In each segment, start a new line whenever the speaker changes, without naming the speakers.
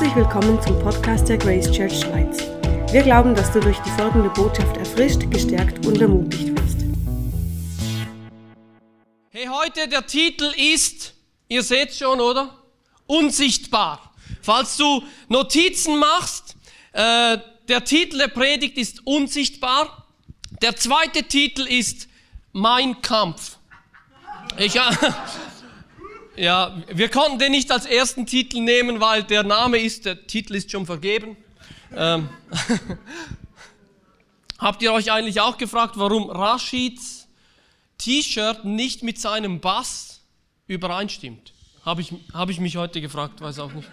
Herzlich willkommen zum Podcast der Grace Church Schweiz. Wir glauben, dass du durch die folgende Botschaft erfrischt, gestärkt und ermutigt wirst.
Hey, heute der Titel ist, ihr seht schon, oder? Unsichtbar. Falls du Notizen machst, der Titel der Predigt ist Unsichtbar. Der zweite Titel ist Mein Kampf. Ja, wir konnten den nicht als ersten Titel nehmen, weil der Titel ist schon vergeben. Habt ihr euch eigentlich auch gefragt, warum Rashids T-Shirt nicht mit seinem Bass übereinstimmt? Habe ich mich heute gefragt, weiß auch nicht.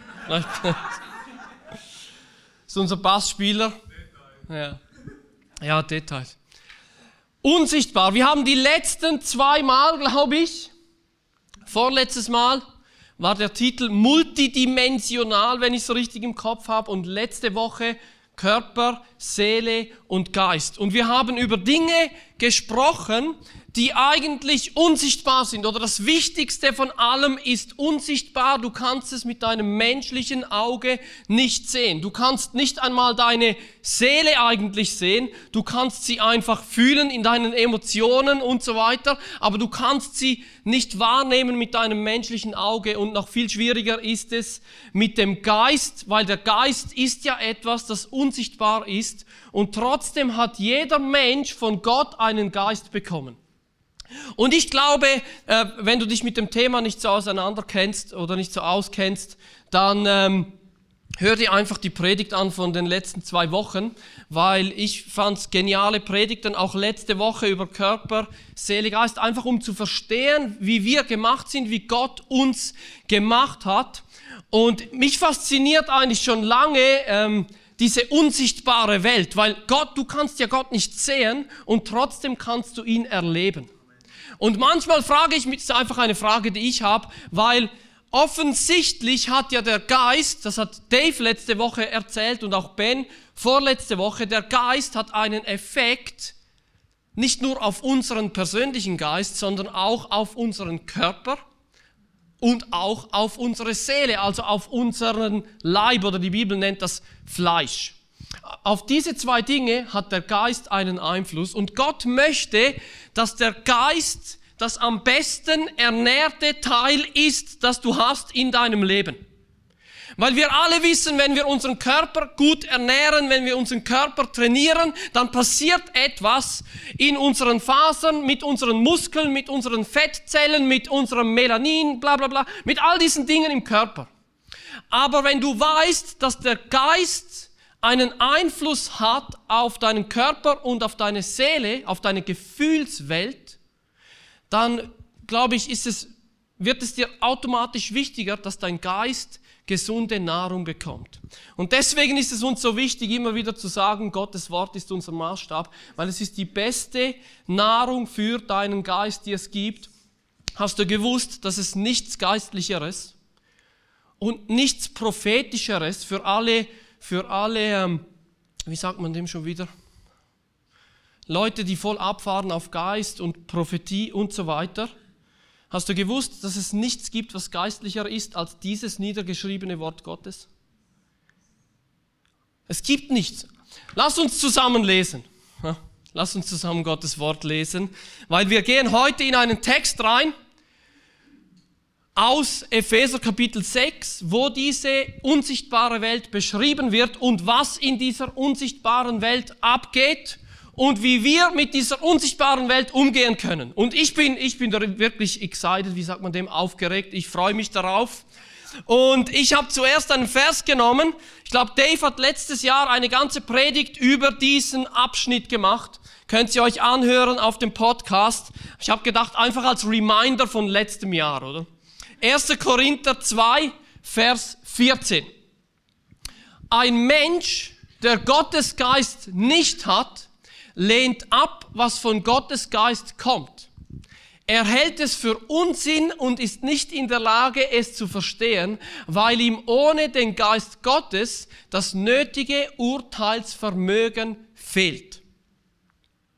Ist unser Bassspieler? Ja, Details. Unsichtbar. Wir haben die letzten 2 Mal, glaube ich, vorletztes Mal war der Titel multidimensional, wenn ich es so richtig im Kopf habe, und letzte Woche Körper, Seele und Geist. Und wir haben über Dinge gesprochen, die eigentlich unsichtbar sind. Oder das Wichtigste von allem ist unsichtbar. Du kannst es mit deinem menschlichen Auge nicht sehen. Du kannst nicht einmal deine Seele eigentlich sehen. Du kannst sie einfach fühlen in deinen Emotionen und so weiter. Aber du kannst sie nicht wahrnehmen mit deinem menschlichen Auge. Und noch viel schwieriger ist es mit dem Geist, weil der Geist ist ja etwas, das unsichtbar ist. Und trotzdem hat jeder Mensch von Gott einen Geist bekommen. Und ich glaube, wenn du dich mit dem Thema nicht so auseinanderkennst oder nicht so auskennst, dann hör dir einfach die Predigt an von den letzten 2 Wochen, weil ich fand's geniale Predigten, auch letzte Woche über Körper, Seele, Geist, einfach um zu verstehen, wie wir gemacht sind, wie Gott uns gemacht hat. Und mich fasziniert eigentlich schon lange diese unsichtbare Welt, weil du kannst ja Gott nicht sehen und trotzdem kannst du ihn erleben. Und manchmal frage ich mich, das ist einfach eine Frage, die ich habe, weil offensichtlich hat ja der Geist, das hat Dave letzte Woche erzählt und auch Ben vorletzte Woche, der Geist hat einen Effekt, nicht nur auf unseren persönlichen Geist, sondern auch auf unseren Körper und auch auf unsere Seele, also auf unseren Leib, oder die Bibel nennt das Fleisch. Auf diese 2 Dinge hat der Geist einen Einfluss, und Gott möchte, dass der Geist das am besten ernährte Teil ist, das du hast in deinem Leben. Weil wir alle wissen, wenn wir unseren Körper gut ernähren, wenn wir unseren Körper trainieren, dann passiert etwas in unseren Fasern, mit unseren Muskeln, mit unseren Fettzellen, mit unserem Melanin, bla bla bla, mit all diesen Dingen im Körper. Aber wenn du weißt, dass der Geist einen Einfluss hat auf deinen Körper und auf deine Seele, auf deine Gefühlswelt, dann, glaube ich, wird es dir automatisch wichtiger, dass dein Geist gesunde Nahrung bekommt. Und deswegen ist es uns so wichtig, immer wieder zu sagen, Gottes Wort ist unser Maßstab, weil es ist die beste Nahrung für deinen Geist, die es gibt. Hast du gewusst, dass es nichts Geistlicheres und nichts Prophetischeres für alle, wie sagt man dem schon wieder? Leute, die voll abfahren auf Geist und Prophetie und so weiter. Hast du gewusst, dass es nichts gibt, was geistlicher ist als dieses niedergeschriebene Wort Gottes? Es gibt nichts. Lass uns zusammen lesen. Lass uns zusammen Gottes Wort lesen, weil wir gehen heute in einen Text rein aus Epheser Kapitel 6, wo diese unsichtbare Welt beschrieben wird und was in dieser unsichtbaren Welt abgeht und wie wir mit dieser unsichtbaren Welt umgehen können. Und ich bin da wirklich excited, wie sagt man dem, aufgeregt. Ich freue mich darauf. Und ich habe zuerst einen Vers genommen. Ich glaube, Dave hat letztes Jahr eine ganze Predigt über diesen Abschnitt gemacht. Könnt ihr euch anhören auf dem Podcast. Ich habe gedacht, einfach als Reminder von letztem Jahr, oder? 1. Korinther 2, Vers 14. Ein Mensch, der Gottes Geist nicht hat, lehnt ab, was von Gottes Geist kommt. Er hält es für Unsinn und ist nicht in der Lage, es zu verstehen, weil ihm ohne den Geist Gottes das nötige Urteilsvermögen fehlt.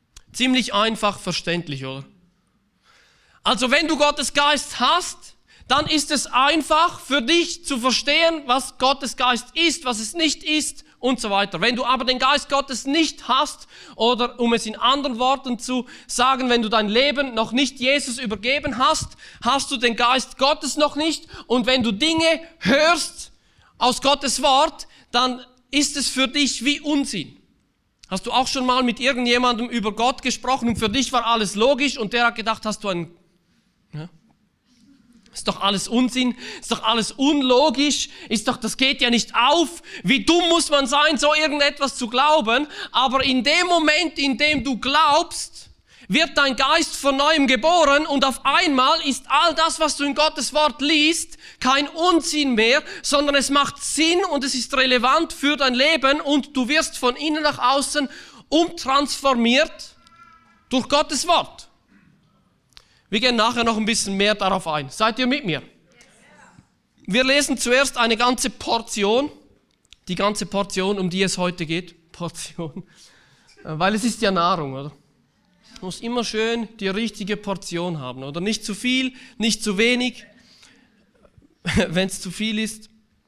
Ziemlich einfach verständlich, oder? Also wenn du Gottes Geist hast, dann ist es einfach für dich zu verstehen, was Gottes Geist ist, was es nicht ist und so weiter. Wenn du aber den Geist Gottes nicht hast, oder um es in anderen Worten zu sagen, wenn du dein Leben noch nicht Jesus übergeben hast, hast du den Geist Gottes noch nicht. Und wenn du Dinge hörst aus Gottes Wort, dann ist es für dich wie Unsinn. Hast du auch schon mal mit irgendjemandem über Gott gesprochen und für dich war alles logisch und der hat gedacht, hast du einen... Ja? Ist doch alles Unsinn, ist doch alles unlogisch, das geht ja nicht auf. Wie dumm muss man sein, so irgendetwas zu glauben? Aber in dem Moment, in dem du glaubst, wird dein Geist von neuem geboren und auf einmal ist all das, was du in Gottes Wort liest, kein Unsinn mehr, sondern es macht Sinn und es ist relevant für dein Leben und du wirst von innen nach außen umtransformiert durch Gottes Wort. Wir gehen nachher noch ein bisschen mehr darauf ein. Seid ihr mit mir? Wir lesen zuerst eine ganze Portion, die ganze Portion, um die es heute geht. Portion, weil es ist ja Nahrung, oder? Es muss immer schön die richtige Portion haben, oder? Nicht zu viel, nicht zu wenig. Wenn es zu viel ist,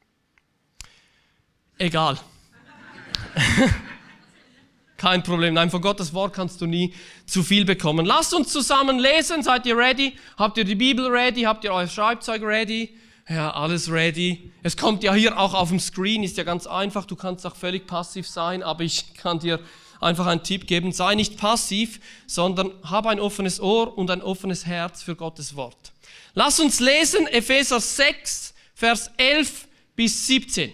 egal. Kein Problem. Nein, von Gottes Wort kannst du nie zu viel bekommen. Lasst uns zusammen lesen. Seid ihr ready? Habt ihr die Bibel ready? Habt ihr euer Schreibzeug ready? Ja, alles ready. Es kommt ja hier auch auf dem Screen, ist ja ganz einfach. Du kannst auch völlig passiv sein, aber ich kann dir einfach einen Tipp geben. Sei nicht passiv, sondern hab ein offenes Ohr und ein offenes Herz für Gottes Wort. Lass uns lesen, Epheser 6, Vers 11 bis 17.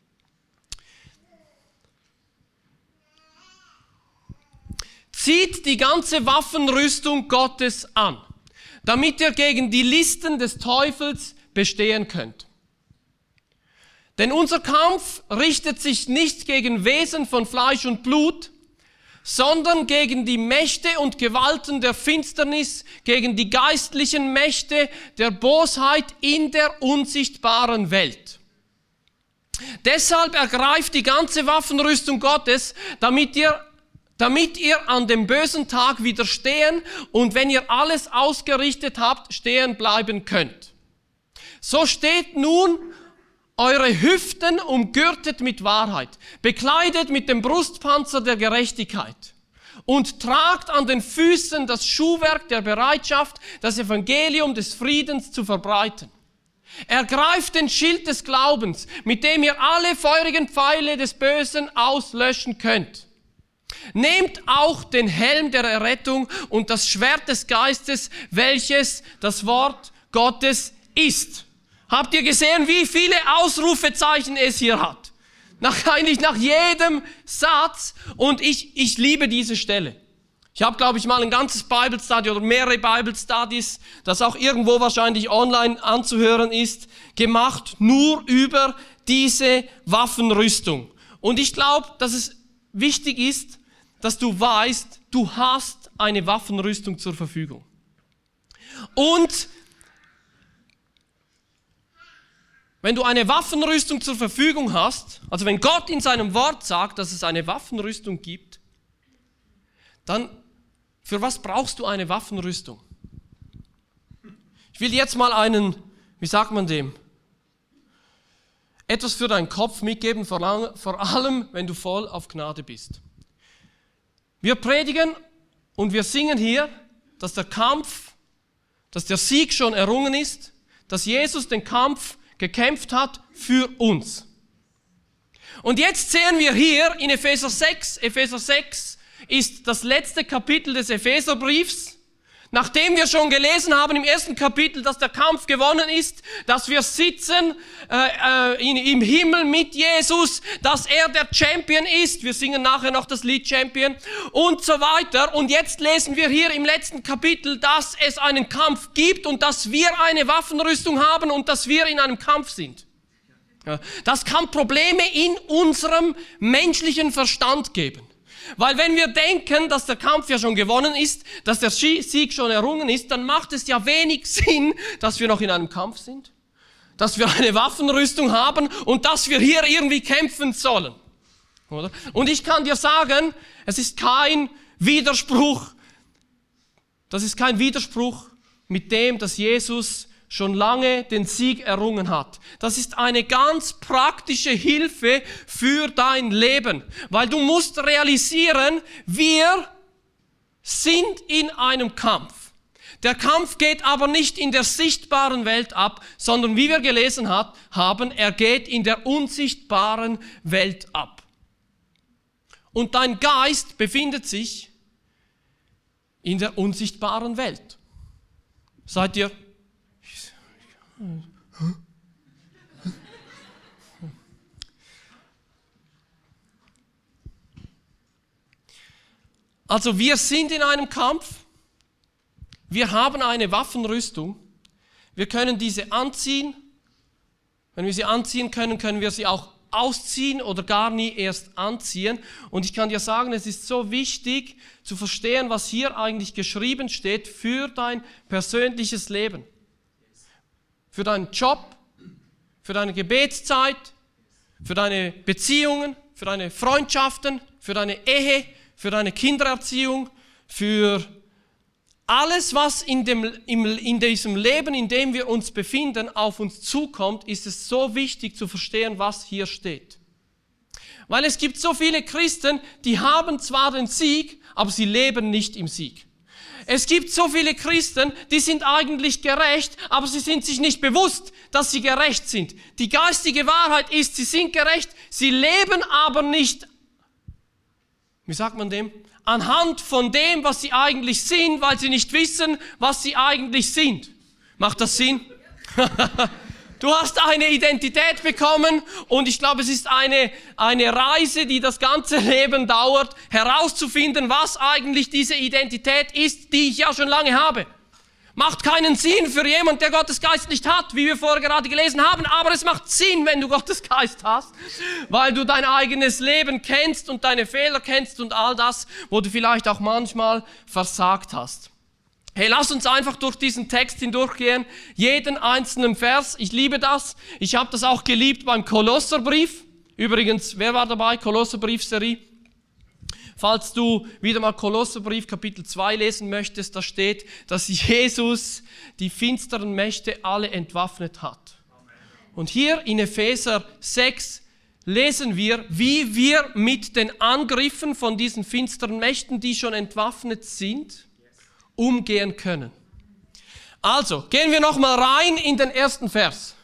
Zieht die ganze Waffenrüstung Gottes an, damit ihr gegen die Listen des Teufels bestehen könnt. Denn unser Kampf richtet sich nicht gegen Wesen von Fleisch und Blut, sondern gegen die Mächte und Gewalten der Finsternis, gegen die geistlichen Mächte der Bosheit in der unsichtbaren Welt. Deshalb ergreift die ganze Waffenrüstung Gottes, damit ihr an dem bösen Tag widerstehen und wenn ihr alles ausgerichtet habt, stehen bleiben könnt. So steht nun eure Hüften umgürtet mit Wahrheit, bekleidet mit dem Brustpanzer der Gerechtigkeit und tragt an den Füßen das Schuhwerk der Bereitschaft, das Evangelium des Friedens zu verbreiten. Ergreift den Schild des Glaubens, mit dem ihr alle feurigen Pfeile des Bösen auslöschen könnt. Nehmt auch den Helm der Errettung und das Schwert des Geistes, welches das Wort Gottes ist. Habt ihr gesehen, wie viele Ausrufezeichen es hier hat? Eigentlich nach jedem Satz. Und ich liebe diese Stelle. Ich habe, glaube ich, mal ein ganzes Bible Study oder mehrere Bible Studies, das auch irgendwo wahrscheinlich online anzuhören ist, gemacht, nur über diese Waffenrüstung. Und ich glaube, dass es wichtig ist, dass du weißt, du hast eine Waffenrüstung zur Verfügung. Und wenn du eine Waffenrüstung zur Verfügung hast, also wenn Gott in seinem Wort sagt, dass es eine Waffenrüstung gibt, dann für was brauchst du eine Waffenrüstung? Ich will jetzt mal etwas für deinen Kopf mitgeben, vor allem, wenn du voll auf Gnade bist. Wir predigen und wir singen hier, dass der Sieg schon errungen ist, dass Jesus den Kampf gekämpft hat für uns. Und jetzt sehen wir hier in Epheser 6 ist das letzte Kapitel des Epheserbriefs, nachdem wir schon gelesen haben im ersten Kapitel, dass der Kampf gewonnen ist, dass wir sitzen im Himmel mit Jesus, dass er der Champion ist. Wir singen nachher noch das Lied Champion und so weiter. Und jetzt lesen wir hier im letzten Kapitel, dass es einen Kampf gibt und dass wir eine Waffenrüstung haben und dass wir in einem Kampf sind. Das kann Probleme in unserem menschlichen Verstand geben. Weil wenn wir denken, dass der Kampf ja schon gewonnen ist, dass der Sieg schon errungen ist, dann macht es ja wenig Sinn, dass wir noch in einem Kampf sind, dass wir eine Waffenrüstung haben und dass wir hier irgendwie kämpfen sollen. Oder? Und ich kann dir sagen, das ist kein Widerspruch mit dem, dass Jesus schon lange den Sieg errungen hat. Das ist eine ganz praktische Hilfe für dein Leben, weil du musst realisieren, wir sind in einem Kampf. Der Kampf geht aber nicht in der sichtbaren Welt ab, sondern wie wir gelesen haben, er geht in der unsichtbaren Welt ab. Und dein Geist befindet sich in der unsichtbaren Welt. Seid ihr? Also wir sind in einem Kampf. Wir haben eine Waffenrüstung. Wir können diese anziehen. Wenn wir sie anziehen können, können wir sie auch ausziehen oder gar nie erst anziehen. Und ich kann dir sagen, es ist so wichtig zu verstehen, was hier eigentlich geschrieben steht für dein persönliches Leben. Für deinen Job, für deine Gebetszeit, für deine Beziehungen, für deine Freundschaften, für deine Ehe, für deine Kindererziehung, für alles, was in diesem Leben, in dem wir uns befinden, auf uns zukommt, ist es so wichtig zu verstehen, was hier steht. Weil es gibt so viele Christen, die haben zwar den Sieg, aber sie leben nicht im Sieg. Es gibt so viele Christen, die sind eigentlich gerecht, aber sie sind sich nicht bewusst, dass sie gerecht sind. Die geistige Wahrheit ist, sie sind gerecht, sie leben aber nicht, wie sagt man dem? Anhand von dem, was sie eigentlich sind, weil sie nicht wissen, was sie eigentlich sind. Macht das Sinn? Du hast eine Identität bekommen und ich glaube, es ist eine Reise, die das ganze Leben dauert, herauszufinden, was eigentlich diese Identität ist, die ich ja schon lange habe. Macht keinen Sinn für jemanden, der Gottes Geist nicht hat, wie wir vorher gerade gelesen haben, aber es macht Sinn, wenn du Gottes Geist hast, weil du dein eigenes Leben kennst und deine Fehler kennst und all das, wo du vielleicht auch manchmal versagt hast. Hey, lass uns einfach durch diesen Text hindurchgehen, jeden einzelnen Vers. Ich liebe das. Ich habe das auch geliebt beim Kolosserbrief. Übrigens, wer war dabei? Kolosserbrief-Serie. Falls du wieder mal Kolosserbrief Kapitel 2 lesen möchtest, da steht, dass Jesus die finsteren Mächte alle entwaffnet hat. Und hier in Epheser 6 lesen wir, wie wir mit den Angriffen von diesen finsteren Mächten, die schon entwaffnet sind, umgehen können. Also, gehen wir nochmal rein in den ersten Vers.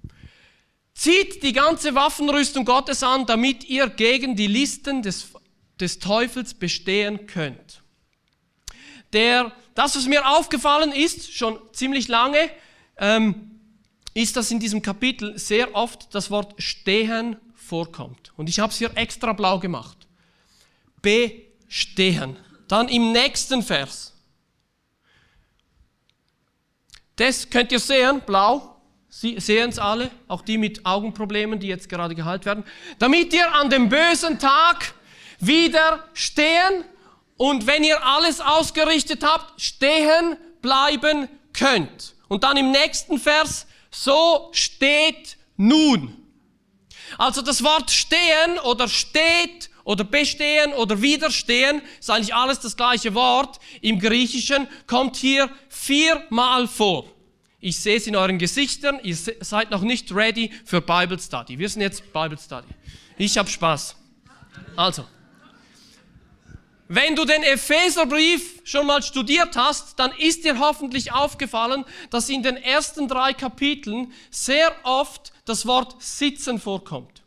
Zieht die ganze Waffenrüstung Gottes an, damit ihr gegen die Listen des Teufels bestehen könnt. Das, was mir aufgefallen ist, schon ziemlich lange, ist, dass in diesem Kapitel sehr oft das Wort stehen vorkommt. Und ich habe es hier extra blau gemacht. Bestehen. Dann im nächsten Vers. Das könnt ihr sehen, blau. Sie sehen es alle, auch die mit Augenproblemen, die jetzt gerade geheilt werden. Damit ihr an dem bösen Tag widerstehen und wenn ihr alles ausgerichtet habt, stehen bleiben könnt. Und dann im nächsten Vers, so steht nun. Also das Wort stehen oder steht oder bestehen oder widerstehen, ist eigentlich alles das gleiche Wort. Im Griechischen kommt hier 4-mal vor. Ich sehe es in euren Gesichtern, ihr seid noch nicht ready für Bible Study. Wir sind jetzt Bible Study. Ich habe Spaß. Also, wenn du den Epheserbrief schon mal studiert hast, dann ist dir hoffentlich aufgefallen, dass in den ersten 3 Kapiteln sehr oft das Wort sitzen vorkommt.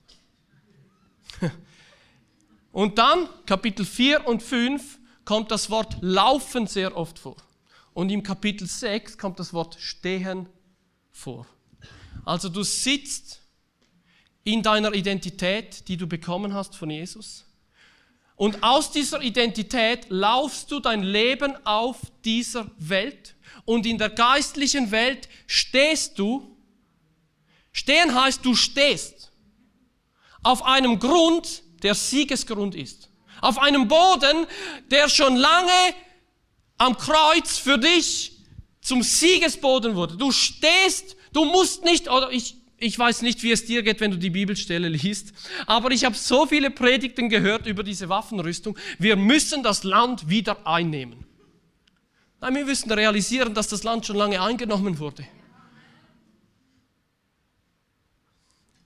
Und dann, Kapitel 4 und 5, kommt das Wort laufen sehr oft vor. Und im Kapitel 6 kommt das Wort stehen vor. Also du sitzt in deiner Identität, die du bekommen hast von Jesus. Und aus dieser Identität laufst du dein Leben auf dieser Welt. Und in der geistlichen Welt stehst du. Stehen heißt, du stehst auf einem Grund, der Siegesgrund ist. Auf einem Boden, der schon lange am Kreuz für dich zum Siegesboden wurde. Du stehst, du musst nicht, oder ich weiß nicht, wie es dir geht, wenn du die Bibelstelle liest, aber ich habe so viele Predigten gehört über diese Waffenrüstung. Wir müssen das Land wieder einnehmen. Nein, wir müssen realisieren, dass das Land schon lange eingenommen wurde.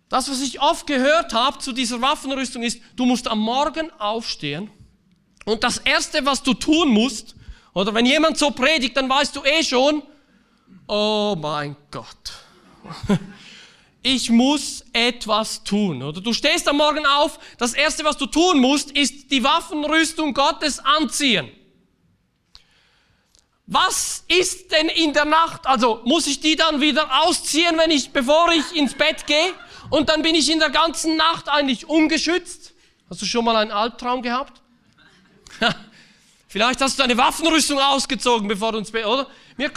das, was ich oft gehört habe zu dieser Waffenrüstung ist, du musst am Morgen aufstehen und das Erste, was du tun musst, oder wenn jemand so predigt, dann weißt du schon, oh mein Gott, ich muss etwas tun. Oder du stehst am Morgen auf, das Erste, was du tun musst, ist die Waffenrüstung Gottes anziehen. Was ist denn in der Nacht? Also muss ich die dann wieder ausziehen, bevor ich ins Bett gehe? Und dann bin ich in der ganzen Nacht eigentlich ungeschützt. Hast du schon mal einen Albtraum gehabt? Vielleicht hast du deine Waffenrüstung ausgezogen, bevor du ins Bett, oder?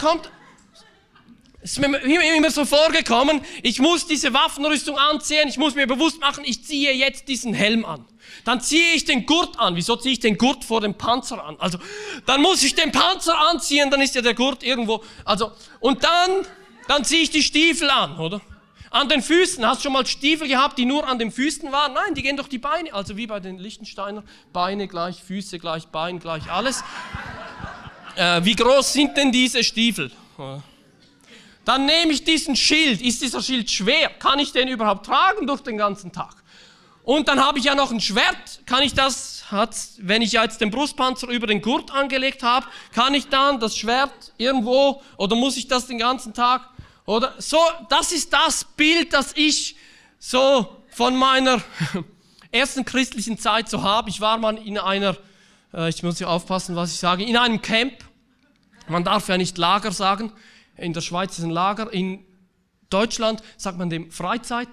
Es ist mir immer so vorgekommen, ich muss diese Waffenrüstung anziehen, ich muss mir bewusst machen, ich ziehe jetzt diesen Helm an. Dann ziehe ich den Gurt an. Wieso ziehe ich den Gurt vor dem Panzer an? Also, dann muss ich den Panzer anziehen, dann ist ja der Gurt irgendwo. Also, und dann ziehe ich die Stiefel an, oder? An den Füßen. Hast du schon mal Stiefel gehabt, die nur an den Füßen waren? Nein, die gehen durch die Beine. Also wie bei den Liechtensteiner. Beine gleich, Füße gleich, Bein gleich, alles. Wie groß sind denn diese Stiefel? Dann nehme ich diesen Schild. Ist dieser Schild schwer? Kann ich den überhaupt tragen durch den ganzen Tag? Und dann habe ich ja noch ein Schwert. Wenn ich jetzt den Brustpanzer über den Gurt angelegt habe, kann ich dann das Schwert irgendwo, oder muss ich das den ganzen Tag? Oder so, das ist das Bild, das ich so von meiner ersten christlichen Zeit so habe. Ich war mal in einer, ich muss ja aufpassen, was ich sage, in einem Camp. Man darf ja nicht Lager sagen. In der Schweiz ist ein Lager, in Deutschland sagt man dem Freizeit,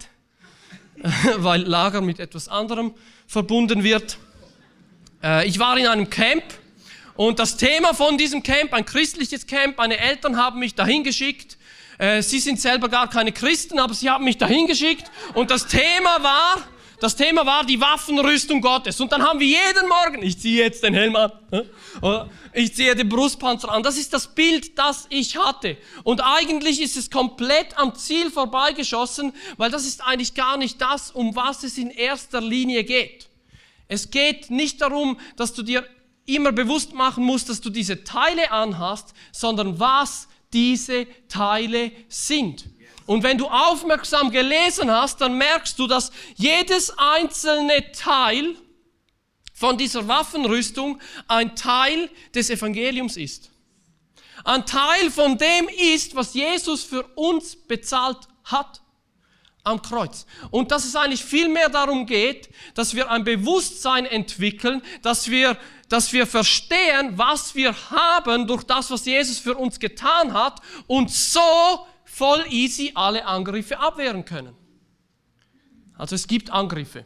weil Lager mit etwas anderem verbunden wird. Ich war in einem Camp und das Thema von diesem Camp, ein christliches Camp, meine Eltern haben mich dahin geschickt. Sie sind selber gar keine Christen, aber sie haben mich dahin geschickt und das Thema war die Waffenrüstung Gottes. Und dann haben wir jeden Morgen, ich ziehe jetzt den Helm an, oder ich ziehe den Brustpanzer an. Das ist das Bild, das ich hatte. Und eigentlich ist es komplett am Ziel vorbeigeschossen, weil das ist eigentlich gar nicht das, um was es in erster Linie geht. Es geht nicht darum, dass du dir immer bewusst machen musst, dass du diese Teile anhast, sondern was diese Teile sind. Und wenn du aufmerksam gelesen hast, dann merkst du, dass jedes einzelne Teil von dieser Waffenrüstung ein Teil des Evangeliums ist. Ein Teil von dem ist, was Jesus für uns bezahlt hat am Kreuz. Und dass es eigentlich viel mehr darum geht, dass wir ein Bewusstsein entwickeln, dass wir verstehen, was wir haben durch das, was Jesus für uns getan hat und so voll easy alle Angriffe abwehren können. Also es gibt Angriffe.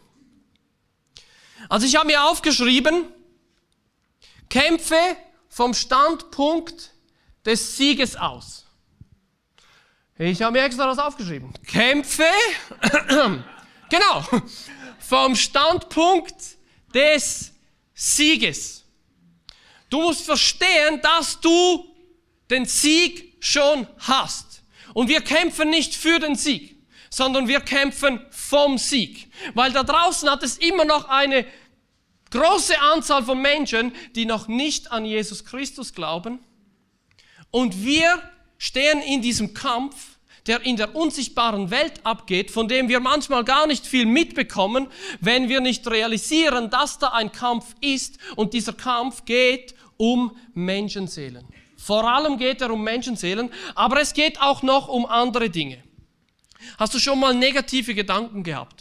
Also ich habe mir aufgeschrieben, kämpfe vom Standpunkt des Sieges aus. Ich habe mir extra das aufgeschrieben. Kämpfe, genau, vom Standpunkt des Sieges. Du musst verstehen, dass du den Sieg schon hast. Und wir kämpfen nicht für den Sieg, sondern wir kämpfen vom Sieg. Weil da draußen hat es immer noch eine große Anzahl von Menschen, die noch nicht an Jesus Christus glauben. Und wir stehen in diesem Kampf, der in der unsichtbaren Welt abgeht, von dem wir manchmal gar nicht viel mitbekommen, wenn wir nicht realisieren, dass da ein Kampf ist. Und dieser Kampf geht um Menschenseelen. Vor allem geht er um Menschenseelen, aber es geht auch noch um andere Dinge. Hast du schon mal negative Gedanken gehabt?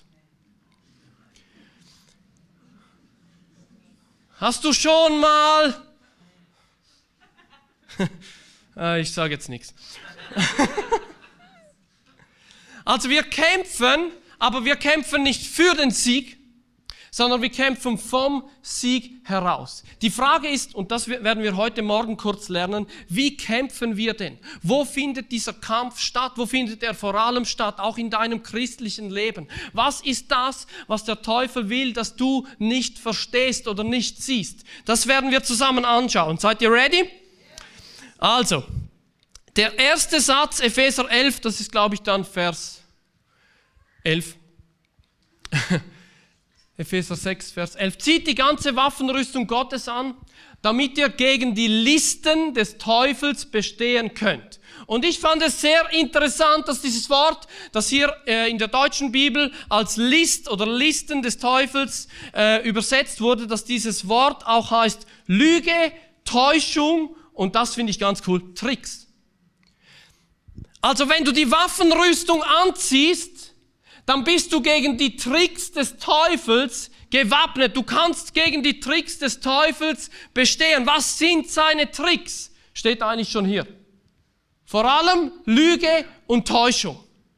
Hast du schon mal... ich sage jetzt nichts. Also wir kämpfen, aber wir kämpfen nicht für den Sieg, sondern wir kämpfen vom Sieg heraus. Die Frage ist, und das werden wir heute Morgen kurz lernen, wie kämpfen wir denn? Wo findet dieser Kampf statt? Wo findet er vor allem statt? Auch in deinem christlichen Leben. Was ist das, was der Teufel will, dass du nicht verstehst oder nicht siehst? Das werden wir zusammen anschauen. Seid ihr ready? Also, der erste Satz, Epheser 11, das ist glaube ich dann Vers 11. Epheser 6, Vers 11. Zieht die ganze Waffenrüstung Gottes an, damit ihr gegen die Listen des Teufels bestehen könnt. Und ich fand es sehr interessant, dass dieses Wort, das hier in der deutschen Bibel als List oder Listen des Teufels übersetzt wurde, dass dieses Wort auch heißt Lüge, Täuschung und das finde ich ganz cool, Tricks. Also wenn du die Waffenrüstung anziehst, dann bist du gegen die Tricks des Teufels gewappnet. Du kannst gegen die Tricks des Teufels bestehen. Was sind seine Tricks? Steht eigentlich schon hier. Vor allem Lüge und Täuschung.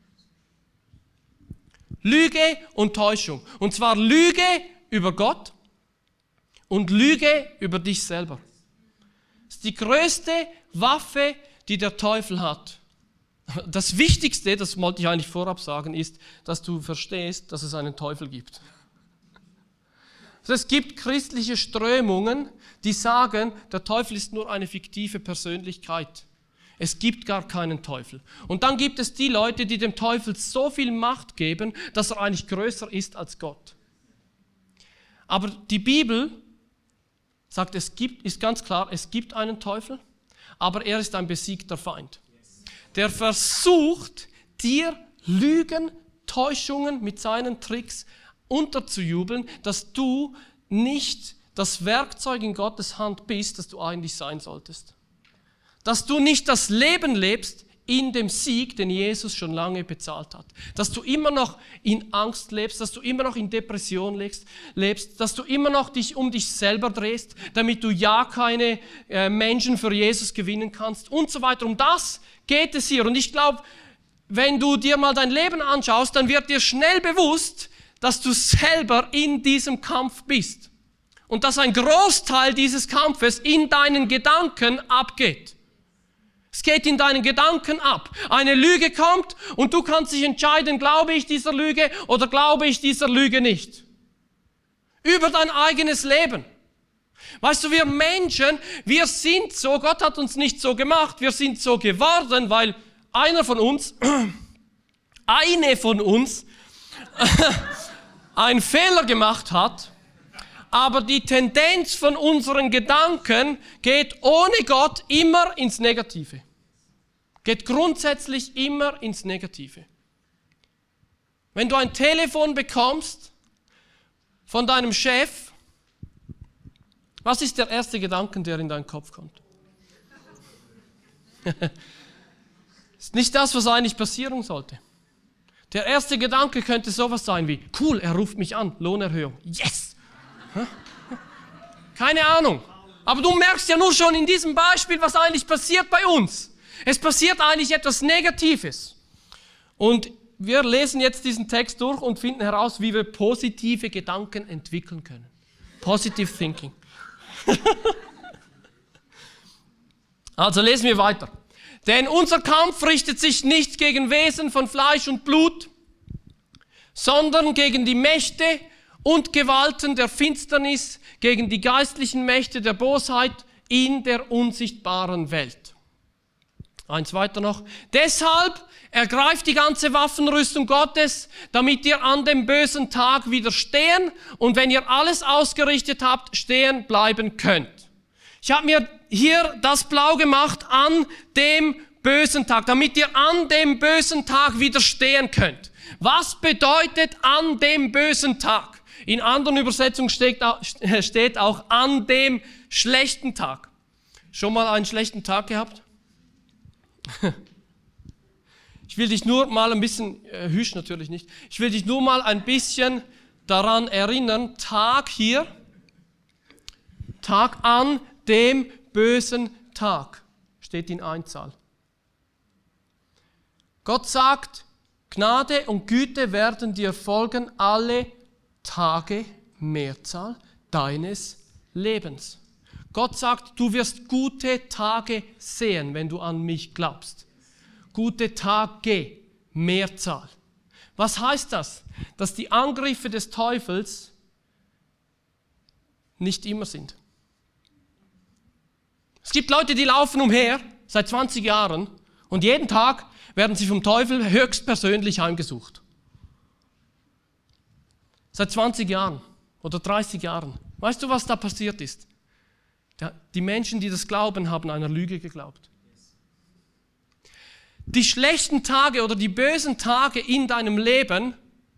Lüge und Täuschung. Und zwar Lüge über Gott und Lüge über dich selber. Das ist die größte Waffe, die der Teufel hat. Das Wichtigste, das wollte ich eigentlich vorab sagen, ist, dass du verstehst, dass es einen Teufel gibt. Also es gibt christliche Strömungen, die sagen, der Teufel ist nur eine fiktive Persönlichkeit. Es gibt gar keinen Teufel. Und dann gibt es die Leute, die dem Teufel so viel Macht geben, dass er eigentlich größer ist als Gott. Aber die Bibel sagt, ist ganz klar, es gibt einen Teufel, aber er ist ein besiegter Feind. Der versucht, dir Lügen, Täuschungen mit seinen Tricks unterzujubeln, dass du nicht das Werkzeug in Gottes Hand bist, das du eigentlich sein solltest. Dass du nicht das Leben lebst in dem Sieg, den Jesus schon lange bezahlt hat. Dass du immer noch in Angst lebst, dass du immer noch in Depression lebst, dass du immer noch dich um dich selber drehst, damit du ja keine Menschen für Jesus gewinnen kannst und so weiter. Um das geht es hier. Und ich glaube, wenn du dir mal dein Leben anschaust, dann wird dir schnell bewusst, dass du selber in diesem Kampf bist. Und dass ein Großteil dieses Kampfes in deinen Gedanken abgeht. Es geht in deinen Gedanken ab. Eine Lüge kommt und du kannst dich entscheiden, glaube ich dieser Lüge oder glaube ich dieser Lüge nicht. Über dein eigenes Leben. Weißt du, wir Menschen, wir sind so, Gott hat uns nicht so gemacht, wir sind so geworden, weil eine von uns einen Fehler gemacht hat, aber die Tendenz von unseren Gedanken geht ohne Gott immer ins Negative. Geht grundsätzlich immer ins Negative. Wenn du ein Telefon bekommst von deinem Chef, was ist der erste Gedanke, der in deinen Kopf kommt? Ist nicht das, was eigentlich passieren sollte. Der erste Gedanke könnte sowas sein wie, cool, er ruft mich an, Lohnerhöhung, yes! Keine Ahnung. Aber du merkst ja nur schon in diesem Beispiel, was eigentlich passiert bei uns. Es passiert eigentlich etwas Negatives. Und wir lesen jetzt diesen Text durch und finden heraus, wie wir positive Gedanken entwickeln können. Positive Thinking. Also lesen wir weiter. Denn unser Kampf richtet sich nicht gegen Wesen von Fleisch und Blut, sondern gegen die Mächte und Gewalten der Finsternis, gegen die geistlichen Mächte der Bosheit in der unsichtbaren Welt. Eins weiter noch. Deshalb ergreift die ganze Waffenrüstung Gottes, damit ihr an dem bösen Tag widerstehen und wenn ihr alles ausgerichtet habt, stehen bleiben könnt. Ich habe mir hier das blau gemacht, an dem bösen Tag, damit ihr an dem bösen Tag widerstehen könnt. Was bedeutet an dem bösen Tag? In anderen Übersetzungen steht auch an dem schlechten Tag. Schon mal einen schlechten Tag gehabt? Ich will dich nur mal ein bisschen, hüsch natürlich nicht, ich will dich nur mal ein bisschen daran erinnern, Tag hier, Tag an dem bösen Tag, steht in Einzahl. Gott sagt, Gnade und Güte werden dir folgen alle Tage, Mehrzahl deines Lebens. Gott sagt, du wirst gute Tage sehen, wenn du an mich glaubst. Gute Tage, Mehrzahl. Was heißt das? Dass die Angriffe des Teufels nicht immer sind. Es gibt Leute, die laufen umher, seit 20 Jahren, und jeden Tag werden sie vom Teufel höchstpersönlich heimgesucht. Seit 20 Jahren oder 30 Jahren. Weißt du, was da passiert ist? Die Menschen, die das glauben, haben einer Lüge geglaubt. Die schlechten Tage oder die bösen Tage in deinem Leben,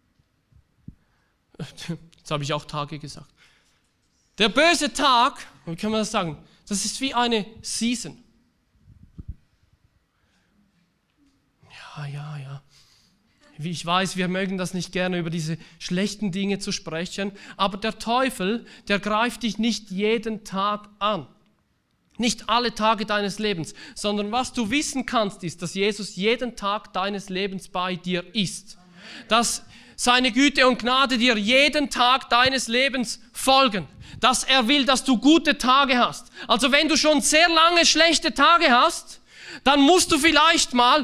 jetzt habe ich auch Tage gesagt, der böse Tag, wie kann man das sagen, das ist wie eine Season. Ja. Wie ich weiß, wir mögen das nicht gerne, über diese schlechten Dinge zu sprechen, aber der Teufel, der greift dich nicht jeden Tag an. Nicht alle Tage deines Lebens, sondern was du wissen kannst, ist, dass Jesus jeden Tag deines Lebens bei dir ist. Dass seine Güte und Gnade dir jeden Tag deines Lebens folgen. Dass er will, dass du gute Tage hast. Also wenn du schon sehr lange schlechte Tage hast, dann musst du vielleicht mal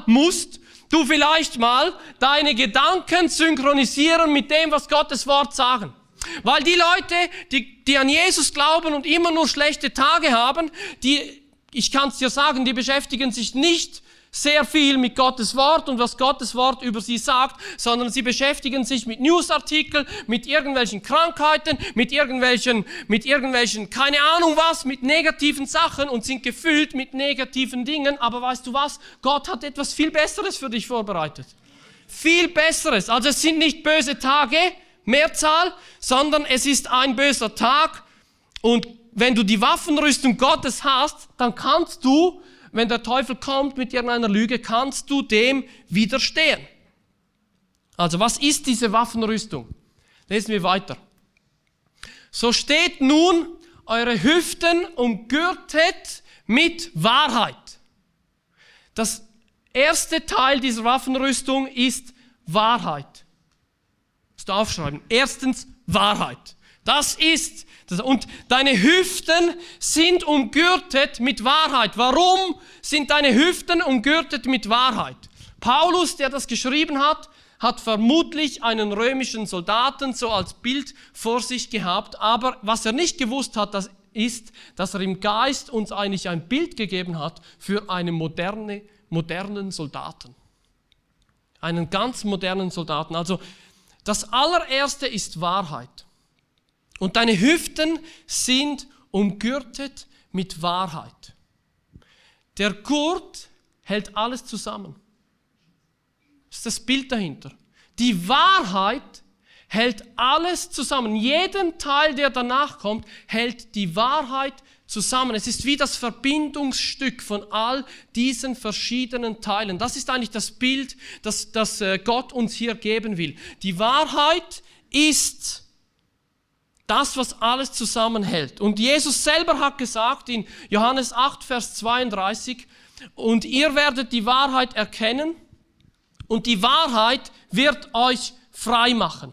deine Gedanken synchronisieren mit dem, was Gottes Wort sagen. Weil die Leute, die an Jesus glauben und immer nur schlechte Tage haben, ich kann es dir sagen, die beschäftigen sich nicht sehr viel mit Gottes Wort und was Gottes Wort über sie sagt, sondern sie beschäftigen sich mit Newsartikeln, mit irgendwelchen Krankheiten, mit irgendwelchen, keine Ahnung was, mit negativen Sachen und sind gefüllt mit negativen Dingen. Aber weißt du was? Gott hat etwas viel Besseres für dich vorbereitet. Viel Besseres. Also es sind nicht böse Tage, Mehrzahl, sondern es ist ein böser Tag. Und wenn du die Waffenrüstung Gottes hast, dann kannst du, wenn der Teufel kommt mit irgendeiner Lüge, kannst du dem widerstehen. Also was ist diese Waffenrüstung? Lesen wir weiter. So steht nun eure Hüften umgürtet mit Wahrheit. Das erste Teil dieser Waffenrüstung ist Wahrheit. Musst du aufschreiben. Erstens Wahrheit. Und deine Hüften sind umgürtet mit Wahrheit. Warum sind deine Hüften umgürtet mit Wahrheit? Paulus, der das geschrieben hat, hat vermutlich einen römischen Soldaten so als Bild vor sich gehabt. Aber was er nicht gewusst hat, das ist, dass er im Geist uns eigentlich ein Bild gegeben hat für einen modernen Soldaten. Einen ganz modernen Soldaten. Also das allererste ist Wahrheit. Und deine Hüften sind umgürtet mit Wahrheit. Der Gurt hält alles zusammen. Das ist das Bild dahinter. Die Wahrheit hält alles zusammen. Jeden Teil, der danach kommt, hält die Wahrheit zusammen. Es ist wie das Verbindungsstück von all diesen verschiedenen Teilen. Das ist eigentlich das Bild, das Gott uns hier geben will. Die Wahrheit ist das, was alles zusammenhält. Und Jesus selber hat gesagt in Johannes 8, Vers 32, und ihr werdet die Wahrheit erkennen und die Wahrheit wird euch frei machen.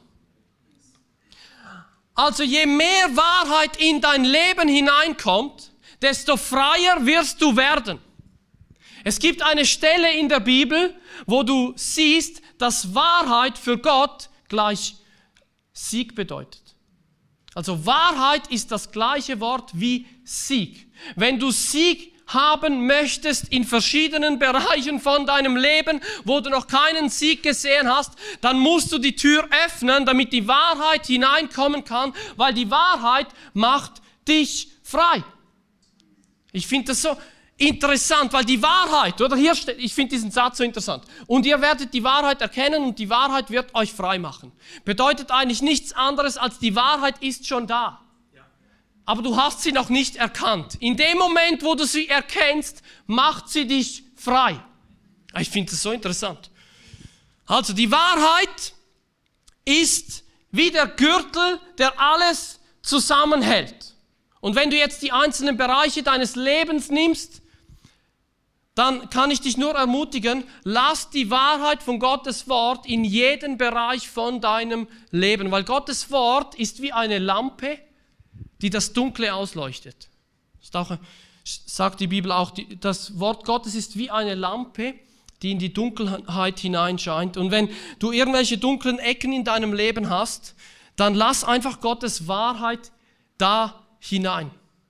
Also je mehr Wahrheit in dein Leben hineinkommt, desto freier wirst du werden. Es gibt eine Stelle in der Bibel, wo du siehst, dass Wahrheit für Gott gleich Sieg bedeutet. Also Wahrheit ist das gleiche Wort wie Sieg. Wenn du Sieg haben möchtest in verschiedenen Bereichen von deinem Leben, wo du noch keinen Sieg gesehen hast, dann musst du die Tür öffnen, damit die Wahrheit hineinkommen kann, weil die Wahrheit macht dich frei. Ich finde das so interessant, weil die Wahrheit, oder hier steht, ich finde diesen Satz so interessant. Und ihr werdet die Wahrheit erkennen und die Wahrheit wird euch frei machen. Bedeutet eigentlich nichts anderes als die Wahrheit ist schon da. Aber du hast sie noch nicht erkannt. In dem Moment, wo du sie erkennst, macht sie dich frei. Ich finde das so interessant. Also die Wahrheit ist wie der Gürtel, der alles zusammenhält. Und wenn du jetzt die einzelnen Bereiche deines Lebens nimmst, dann kann ich dich nur ermutigen, lass die Wahrheit von Gottes Wort in jeden Bereich von deinem Leben. Weil Gottes Wort ist wie eine Lampe, die das Dunkle ausleuchtet. Sagt die Bibel auch, das Wort Gottes ist wie eine Lampe, die in die Dunkelheit hineinscheint. Und wenn du irgendwelche dunklen Ecken in deinem Leben hast, dann lass einfach Gottes Wahrheit da hinein.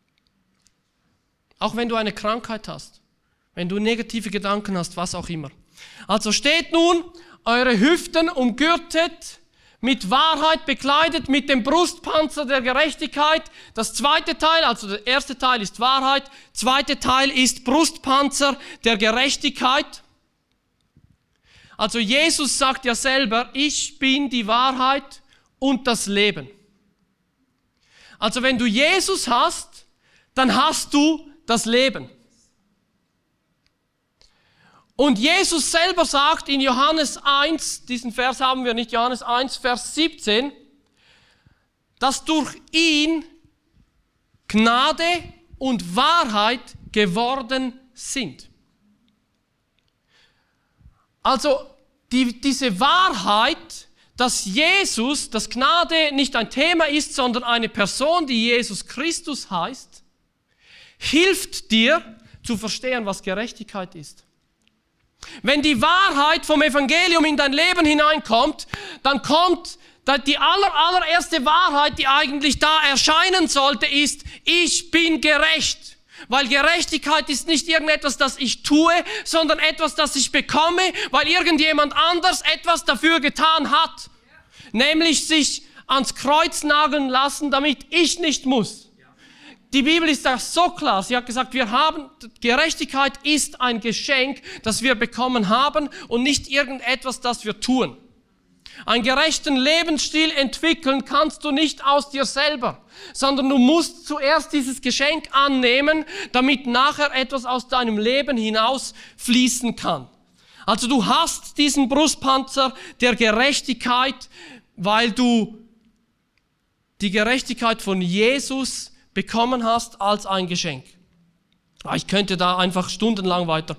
Auch wenn du eine Krankheit hast. Wenn du negative Gedanken hast, was auch immer. Also steht nun eure Hüften umgürtet mit Wahrheit bekleidet, mit dem Brustpanzer der Gerechtigkeit. Das zweite Teil, also der erste Teil ist Wahrheit, zweite Teil ist Brustpanzer der Gerechtigkeit. Also Jesus sagt ja selber, ich bin die Wahrheit und das Leben. Also wenn du Jesus hast, dann hast du das Leben. Und Jesus selber sagt in Johannes 1, diesen Vers haben wir nicht, Johannes 1, Vers 17, dass durch ihn Gnade und Wahrheit geworden sind. Also diese Wahrheit, dass Jesus, dass Gnade nicht ein Thema ist, sondern eine Person, die Jesus Christus heißt, hilft dir zu verstehen, was Gerechtigkeit ist. Wenn die Wahrheit vom Evangelium in dein Leben hineinkommt, dann kommt die allererste Wahrheit, die eigentlich da erscheinen sollte, ist, ich bin gerecht. Weil Gerechtigkeit ist nicht irgendetwas, das ich tue, sondern etwas, das ich bekomme, weil irgendjemand anders etwas dafür getan hat. Nämlich sich ans Kreuz nageln lassen, damit ich nicht muss. Die Bibel ist da so klar. Sie hat gesagt, Gerechtigkeit ist ein Geschenk, das wir bekommen haben und nicht irgendetwas, das wir tun. Einen gerechten Lebensstil entwickeln kannst du nicht aus dir selber, sondern du musst zuerst dieses Geschenk annehmen, damit nachher etwas aus deinem Leben hinaus fließen kann. Also du hast diesen Brustpanzer der Gerechtigkeit, weil du die Gerechtigkeit von Jesus bekommen hast als ein Geschenk. Ich könnte da einfach stundenlang weiter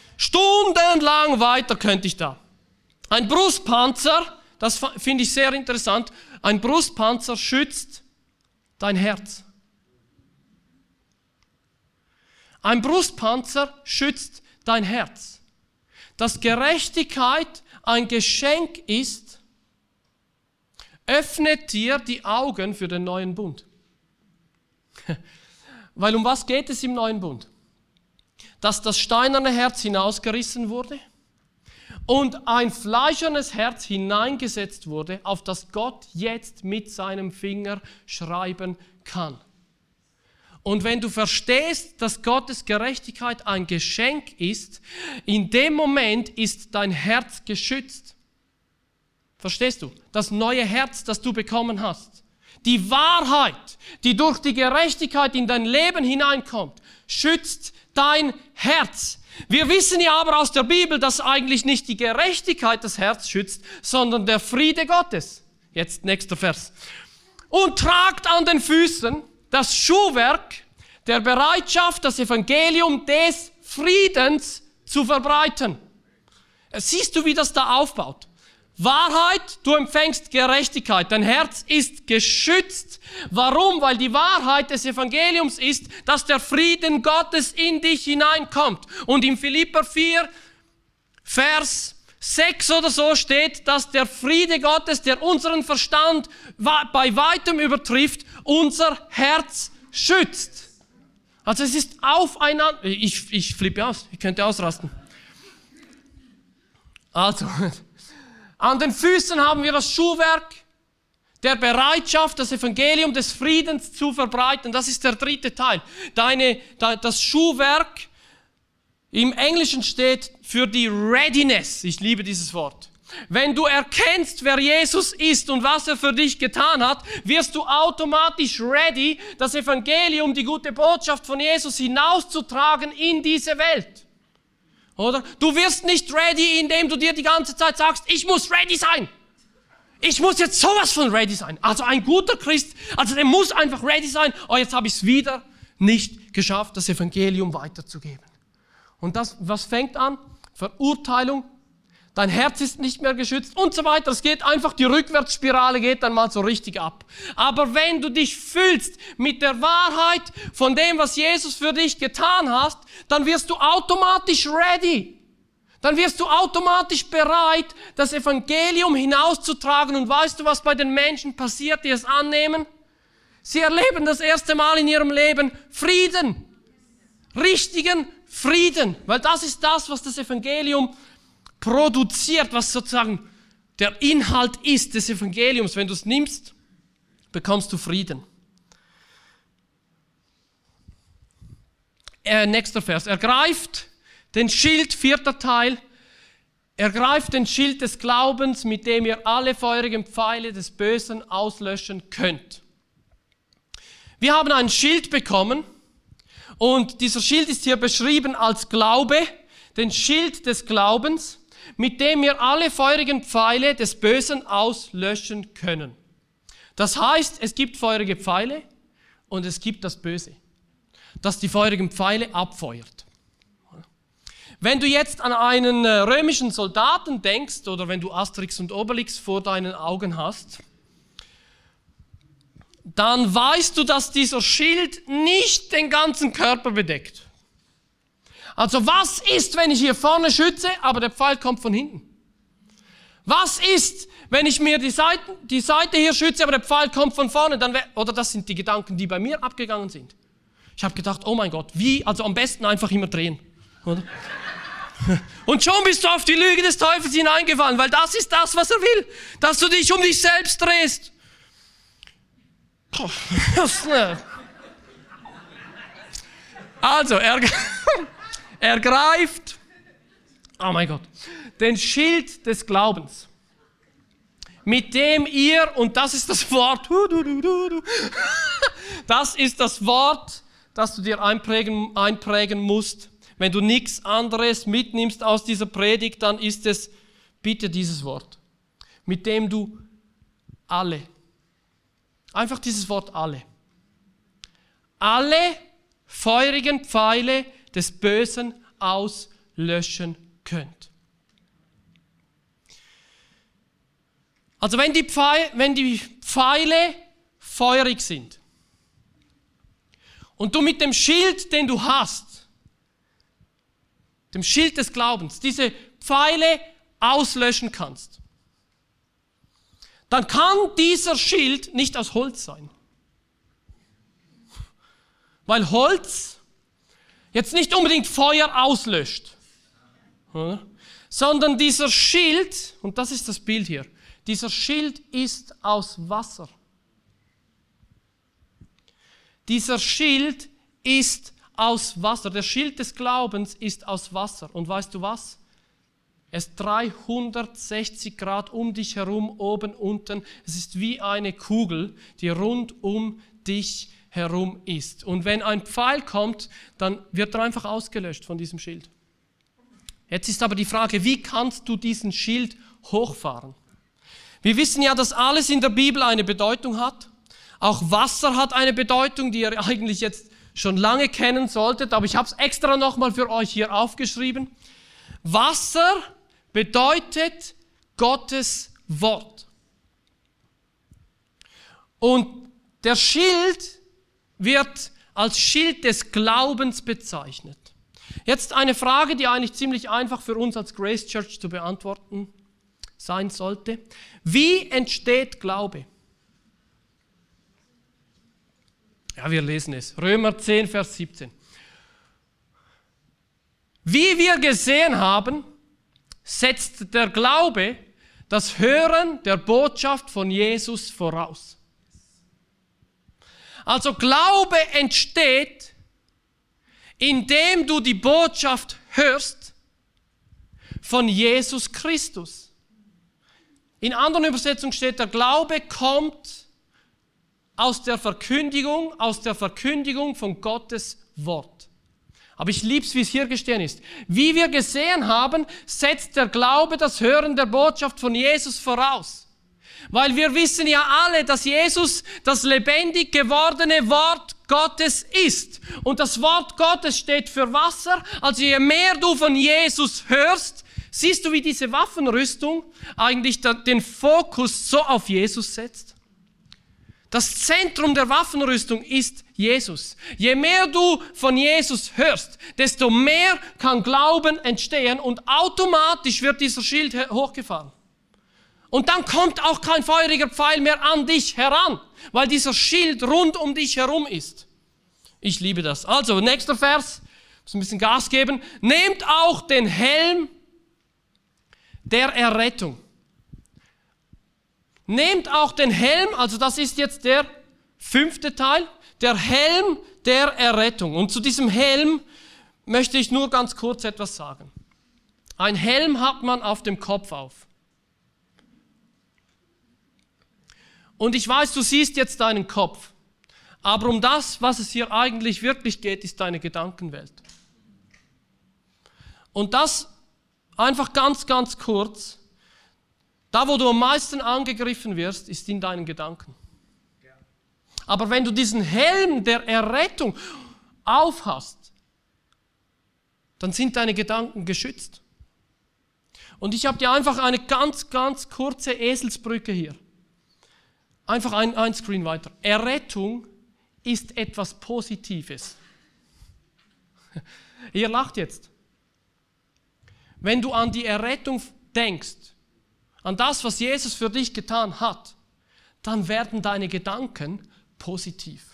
könnte ich da. Ein Brustpanzer, das finde ich sehr interessant, ein Brustpanzer schützt dein Herz. Ein Brustpanzer schützt dein Herz. Dass Gerechtigkeit ein Geschenk ist, öffnet dir die Augen für den neuen Bund. Weil um was geht es im neuen Bund? Dass das steinerne Herz hinausgerissen wurde und ein fleischernes Herz hineingesetzt wurde, auf das Gott jetzt mit seinem Finger schreiben kann. Und wenn du verstehst, dass Gottes Gerechtigkeit ein Geschenk ist, in dem Moment ist dein Herz geschützt. Verstehst du? Das neue Herz, das du bekommen hast. Die Wahrheit, die durch die Gerechtigkeit in dein Leben hineinkommt, schützt dein Herz. Wir wissen ja aber aus der Bibel, dass eigentlich nicht die Gerechtigkeit das Herz schützt, sondern der Friede Gottes. Jetzt nächster Vers. Und tragt an den Füßen das Schuhwerk der Bereitschaft, das Evangelium des Friedens zu verbreiten. Siehst du, wie das da aufbaut? Wahrheit, du empfängst Gerechtigkeit. Dein Herz ist geschützt. Warum? Weil die Wahrheit des Evangeliums ist, dass der Frieden Gottes in dich hineinkommt. Und im Philipper 4, Vers 6 oder so steht, dass der Friede Gottes, der unseren Verstand bei weitem übertrifft, unser Herz schützt. Also es ist aufeinander. Ich flippe aus, ich könnte ausrasten. Also, an den Füßen haben wir das Schuhwerk der Bereitschaft, das Evangelium des Friedens zu verbreiten. Das ist der dritte Teil. Das Schuhwerk im Englischen steht für die Readiness. Ich liebe dieses Wort. Wenn du erkennst, wer Jesus ist und was er für dich getan hat, wirst du automatisch ready, das Evangelium, die gute Botschaft von Jesus hinauszutragen in diese Welt. Oder? Du wirst nicht ready, indem du dir die ganze Zeit sagst, ich muss ready sein. Ich muss jetzt sowas von ready sein. Also ein guter Christ, also der muss einfach ready sein. Oh, jetzt habe ich es wieder nicht geschafft, das Evangelium weiterzugeben. Und das, was fängt an? Verurteilung. Dein Herz ist nicht mehr geschützt und so weiter. Es geht einfach, die Rückwärtsspirale geht dann mal so richtig ab. Aber wenn du dich fühlst mit der Wahrheit von dem, was Jesus für dich getan hat, dann wirst du automatisch ready. Dann wirst du automatisch bereit, das Evangelium hinauszutragen. Und weißt du, was bei den Menschen passiert, die es annehmen? Sie erleben das erste Mal in ihrem Leben Frieden. Richtigen Frieden. Weil das ist das, was das Evangelium produziert, was sozusagen der Inhalt ist des Evangeliums. Wenn du es nimmst, bekommst du Frieden. Nächster Vers. Er greift den Schild, 4. Teil. Er greift den Schild des Glaubens, mit dem ihr alle feurigen Pfeile des Bösen auslöschen könnt. Wir haben ein Schild bekommen und dieser Schild ist hier beschrieben als Glaube, den Schild des Glaubens, mit dem wir alle feurigen Pfeile des Bösen auslöschen können. Das heißt, es gibt feurige Pfeile und es gibt das Böse, das die feurigen Pfeile abfeuert. Wenn du jetzt an einen römischen Soldaten denkst oder wenn du Asterix und Obelix vor deinen Augen hast, dann weißt du, dass dieser Schild nicht den ganzen Körper bedeckt. Also was ist, wenn ich hier vorne schütze, aber der Pfeil kommt von hinten? Was ist, wenn ich mir die Seite hier schütze, aber der Pfeil kommt von vorne? Oder das sind die Gedanken, die bei mir abgegangen sind. Ich habe gedacht, oh mein Gott, wie? Also am besten einfach immer drehen. Oder? Und schon bist du auf die Lüge des Teufels hineingefallen, weil das ist das, was er will, dass du dich um dich selbst drehst. Also, er greift, oh mein Gott, den Schild des Glaubens, mit dem ihr, und das ist das Wort, das ist das Wort, das du dir einprägen musst. Wenn du nichts anderes mitnimmst aus dieser Predigt, dann ist es bitte dieses Wort, mit dem du alle, einfach dieses Wort alle feurigen Pfeile des Bösen auslöschen könnt. Also wenn die Pfeile feurig sind und du mit dem Schild, den du hast, dem Schild des Glaubens, diese Pfeile auslöschen kannst, dann kann dieser Schild nicht aus Holz sein. Weil Holz jetzt nicht unbedingt Feuer auslöscht, sondern dieser Schild, und das ist das Bild hier, dieser Schild ist aus Wasser. Dieser Schild ist aus Wasser. Der Schild des Glaubens ist aus Wasser. Und weißt du was? Es ist 360 Grad um dich herum, oben, unten. Es ist wie eine Kugel, die rund um dich herum ist. Und wenn ein Pfeil kommt, dann wird er einfach ausgelöscht von diesem Schild. Jetzt ist aber die Frage, wie kannst du diesen Schild hochfahren? Wir wissen ja, dass alles in der Bibel eine Bedeutung hat. Auch Wasser hat eine Bedeutung, die ihr eigentlich jetzt schon lange kennen solltet, aber ich habe es extra nochmal für euch hier aufgeschrieben. Wasser bedeutet Gottes Wort. Und der Schild wird als Schild des Glaubens bezeichnet. Jetzt eine Frage, die eigentlich ziemlich einfach für uns als Grace Church zu beantworten sein sollte. Wie entsteht Glaube? Ja, wir lesen es. Römer 10, Vers 17. Wie wir gesehen haben, setzt der Glaube das Hören der Botschaft von Jesus voraus. Also Glaube entsteht, indem du die Botschaft hörst von Jesus Christus. In anderen Übersetzungen steht, der Glaube kommt aus der Verkündigung von Gottes Wort. Aber ich liebe es, wie es hier gestehen ist. Wie wir gesehen haben, setzt der Glaube das Hören der Botschaft von Jesus voraus. Weil wir wissen ja alle, dass Jesus das lebendig gewordene Wort Gottes ist. Und das Wort Gottes steht für Wasser. Also je mehr du von Jesus hörst, siehst du, wie diese Waffenrüstung eigentlich den Fokus so auf Jesus setzt. Das Zentrum der Waffenrüstung ist Jesus. Je mehr du von Jesus hörst, desto mehr kann Glauben entstehen und automatisch wird dieser Schild hochgefahren. Und dann kommt auch kein feuriger Pfeil mehr an dich heran, weil dieser Schild rund um dich herum ist. Ich liebe das. Also, nächster Vers, muss ein bisschen Gas geben. Nehmt auch den Helm der Errettung. Nehmt auch den Helm, also das ist jetzt der 5. Teil, der Helm der Errettung. Und zu diesem Helm möchte ich nur ganz kurz etwas sagen. Ein Helm hat man auf dem Kopf auf. Und ich weiß, du siehst jetzt deinen Kopf. Aber um das, was es hier eigentlich wirklich geht, ist deine Gedankenwelt. Und das einfach ganz, ganz kurz. Da, wo du am meisten angegriffen wirst, ist in deinen Gedanken. Aber wenn du diesen Helm der Errettung aufhast, dann sind deine Gedanken geschützt. Und ich habe dir einfach eine ganz, ganz kurze Eselsbrücke hier. Einfach ein Screen weiter. Errettung ist etwas Positives. Ihr lacht jetzt. Wenn du an die Errettung denkst, an das, was Jesus für dich getan hat, dann werden deine Gedanken positiv.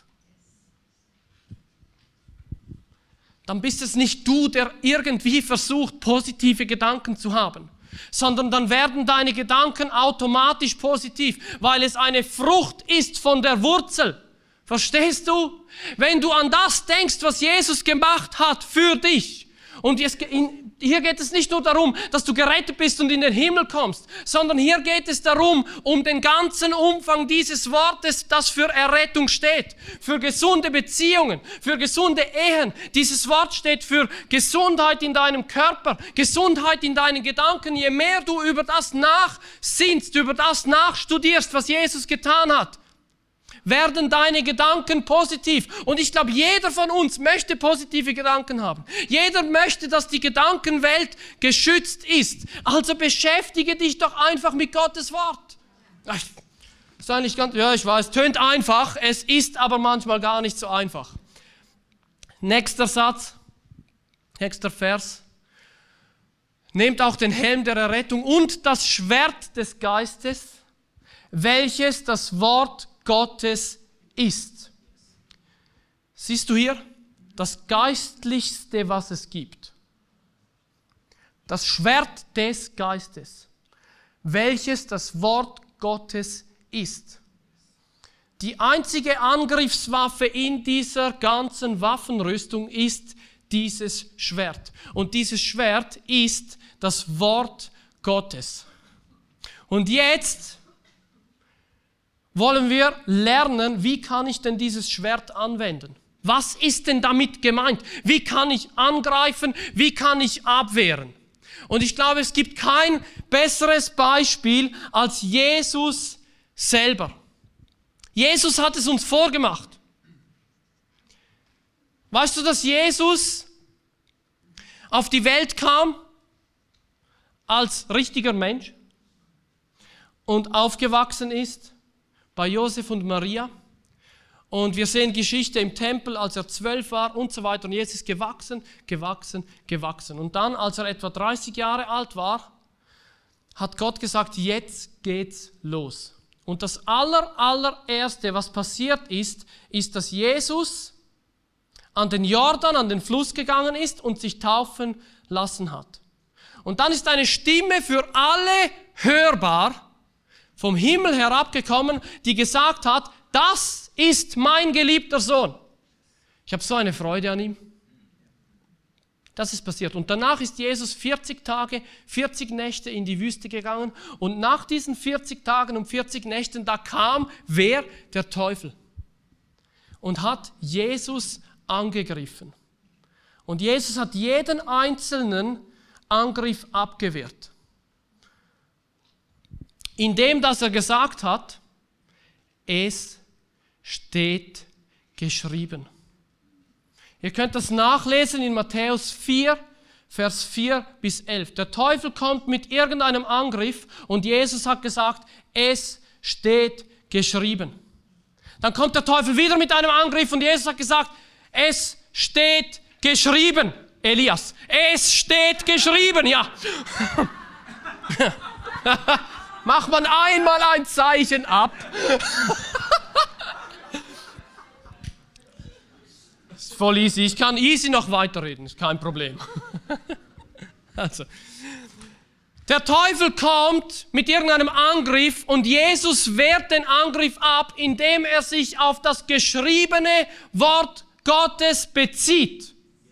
Dann bist es nicht du, der irgendwie versucht, positive Gedanken zu haben, sondern dann werden deine Gedanken automatisch positiv, weil es eine Frucht ist von der Wurzel. Verstehst du? Wenn du an das denkst, was Jesus gemacht hat für dich, und hier geht es nicht nur darum, dass du gerettet bist und in den Himmel kommst, sondern hier geht es darum, um den ganzen Umfang dieses Wortes, das für Errettung steht, für gesunde Beziehungen, für gesunde Ehen. Dieses Wort steht für Gesundheit in deinem Körper, Gesundheit in deinen Gedanken. Je mehr du über das nachsinnst, über das nachstudierst, was Jesus getan hat, werden deine Gedanken positiv. Und ich glaube, jeder von uns möchte positive Gedanken haben. Jeder möchte, dass die Gedankenwelt geschützt ist. Also beschäftige dich doch einfach mit Gottes Wort. Ist eigentlich ganz, ja, ich weiß, tönt einfach, es ist aber manchmal gar nicht so einfach. Nächster Satz, nächster Vers. Nehmt auch den Helm der Errettung und das Schwert des Geistes, welches das Wort Gottes ist. Siehst du hier? Das Geistlichste, was es gibt. Das Schwert des Geistes, welches das Wort Gottes ist. Die einzige Angriffswaffe in dieser ganzen Waffenrüstung ist dieses Schwert. Und dieses Schwert ist das Wort Gottes. Und jetzt wollen wir lernen, wie kann ich denn dieses Schwert anwenden? Was ist denn damit gemeint? Wie kann ich angreifen? Wie kann ich abwehren? Und ich glaube, es gibt kein besseres Beispiel als Jesus selber. Jesus hat es uns vorgemacht. Weißt du, dass Jesus auf die Welt kam als richtiger Mensch und aufgewachsen ist bei Josef und Maria. Und wir sehen Geschichte im Tempel, als er 12 war und so weiter. Und Jesus ist gewachsen. Und dann, als er etwa 30 Jahre alt war, hat Gott gesagt, jetzt geht's los. Und das allererste, was passiert ist, dass Jesus an den Jordan, an den Fluss gegangen ist und sich taufen lassen hat. Und dann ist eine Stimme für alle hörbar, vom Himmel herabgekommen, die gesagt hat, das ist mein geliebter Sohn. Ich habe so eine Freude an ihm. Das ist passiert. Und danach ist Jesus 40 Tage, 40 Nächte in die Wüste gegangen. Und nach diesen 40 Tagen und 40 Nächten, da kam wer? Der Teufel. Und hat Jesus angegriffen. Und Jesus hat jeden einzelnen Angriff abgewehrt. Indem, dass er gesagt hat, es steht geschrieben. Ihr könnt das nachlesen in Matthäus 4, Vers 4 bis 11. Der Teufel kommt mit irgendeinem Angriff und Jesus hat gesagt, es steht geschrieben. Dann kommt der Teufel wieder mit einem Angriff und Jesus hat gesagt, es steht geschrieben. Elias, es steht geschrieben, ja. Macht man einmal ein Zeichen ab. Das ist voll easy. Ich kann easy noch weiterreden, ist kein Problem. Also, Der Teufel kommt mit irgendeinem Angriff und Jesus wehrt den Angriff ab, indem er sich auf das geschriebene Wort Gottes bezieht.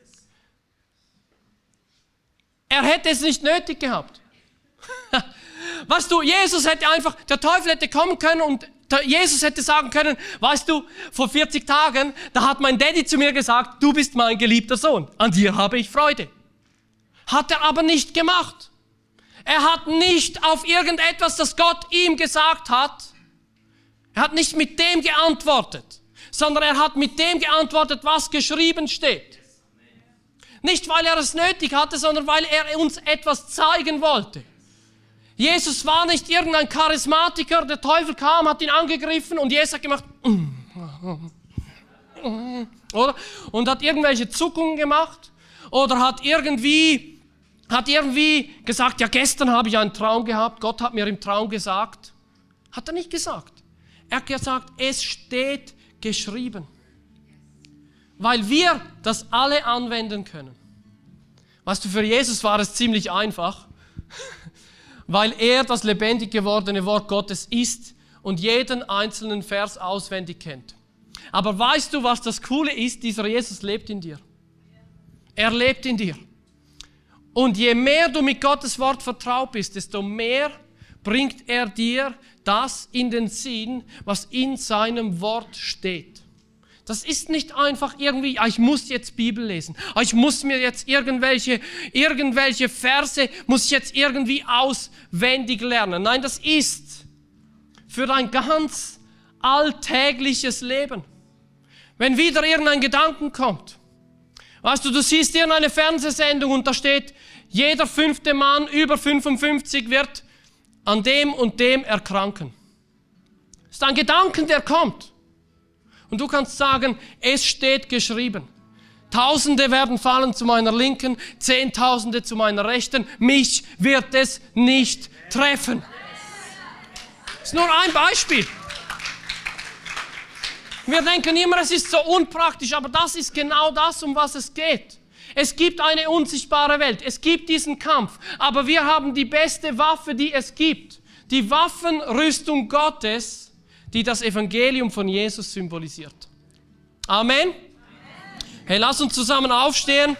Er hätte es nicht nötig gehabt. Weißt du, der Teufel hätte kommen können und Jesus hätte sagen können, weißt du, vor 40 Tagen, da hat mein Daddy zu mir gesagt, du bist mein geliebter Sohn, an dir habe ich Freude. Hat er aber nicht gemacht. Er hat nicht auf irgendetwas, das Gott ihm gesagt hat, er hat nicht mit dem geantwortet, sondern er hat mit dem geantwortet, was geschrieben steht. Nicht, weil er es nötig hatte, sondern weil er uns etwas zeigen wollte. Jesus war nicht irgendein Charismatiker, der Teufel kam, hat ihn angegriffen und Jesus hat gemacht, oder? Und hat irgendwelche Zuckungen gemacht oder hat irgendwie gesagt, ja, gestern habe ich einen Traum gehabt, Gott hat mir im Traum gesagt. Hat er nicht gesagt. Er hat gesagt, es steht geschrieben. Weil wir das alle anwenden können. Weißt du, für Jesus war es ziemlich einfach, weil er das lebendig gewordene Wort Gottes ist und jeden einzelnen Vers auswendig kennt. Aber weißt du, was das Coole ist? Dieser Jesus lebt in dir. Er lebt in dir. Und je mehr du mit Gottes Wort vertraut bist, desto mehr bringt er dir das in den Sinn, was in seinem Wort steht. Das ist nicht einfach irgendwie, ich muss jetzt Bibel lesen, ich muss mir jetzt irgendwelche Verse, muss ich jetzt irgendwie auswendig lernen. Nein, das ist für dein ganz alltägliches Leben. Wenn wieder irgendein Gedanken kommt, weißt du, du siehst irgendeine Fernsehsendung und da steht, jeder 5. Mann über 55 wird an dem und dem erkranken. Das ist ein Gedanke, der kommt. Und du kannst sagen, es steht geschrieben. Tausende werden fallen zu meiner Linken, Zehntausende zu meiner Rechten. Mich wird es nicht treffen. Das ist nur ein Beispiel. Wir denken immer, es ist so unpraktisch, aber das ist genau das, um was es geht. Es gibt eine unsichtbare Welt, es gibt diesen Kampf, aber wir haben die beste Waffe, die es gibt. Die Waffenrüstung Gottes, die das Evangelium von Jesus symbolisiert. Amen. Hey, lass uns zusammen aufstehen.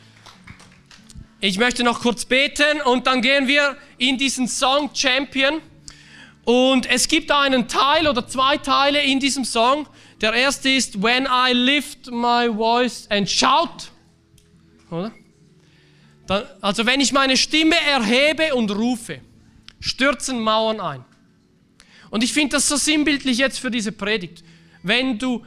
Ich möchte noch kurz beten und dann gehen wir in diesen Song Champion. Und es gibt einen Teil oder zwei Teile in diesem Song. Der erste ist, when I lift my voice and shout. Oder? Also wenn ich meine Stimme erhebe und rufe, stürzen Mauern ein. Und ich finde das so sinnbildlich jetzt für diese Predigt. Wenn du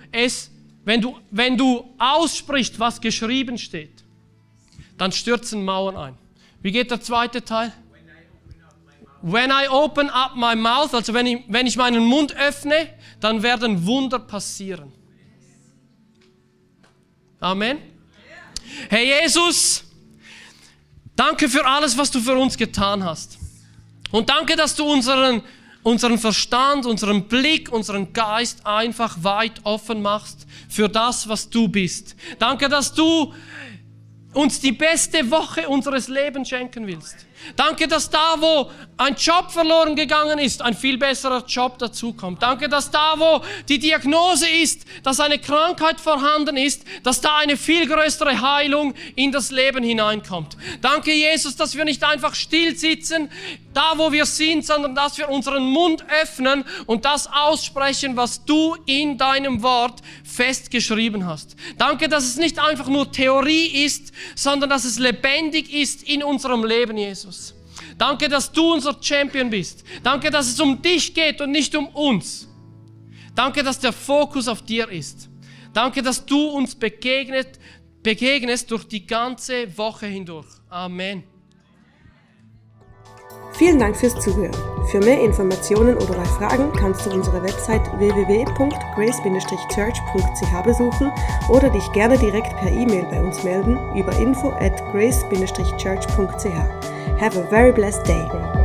aussprichst, was geschrieben steht, dann stürzen Mauern ein. Wie geht der zweite Teil? When I open up my mouth, also wenn ich meinen Mund öffne, dann werden Wunder passieren. Amen. Herr Jesus, danke für alles, was du für uns getan hast. Und danke, dass du unseren Verstand, unseren Blick, unseren Geist einfach weit offen machst für das, was du bist. Danke, dass du uns die beste Woche unseres Lebens schenken willst. Danke, dass da, wo ein Job verloren gegangen ist, ein viel besserer Job dazukommt. Danke, dass da, wo die Diagnose ist, dass eine Krankheit vorhanden ist, dass da eine viel größere Heilung in das Leben hineinkommt. Danke, Jesus, dass wir nicht einfach still sitzen, da wo wir sind, sondern dass wir unseren Mund öffnen und das aussprechen, was du in deinem Wort festgeschrieben hast. Danke, dass es nicht einfach nur Theorie ist, sondern dass es lebendig ist in unserem Leben, Jesus. Danke, dass du unser Champion bist. Danke, dass es um dich geht und nicht um uns. Danke, dass der Fokus auf dir ist. Danke, dass du uns begegnest durch die ganze Woche hindurch. Amen.
Vielen Dank fürs Zuhören. Für mehr Informationen oder bei Fragen kannst du unsere Website www.grace-church.ch besuchen oder dich gerne direkt per E-Mail bei uns melden über info@grace-church.ch. Have a very blessed day.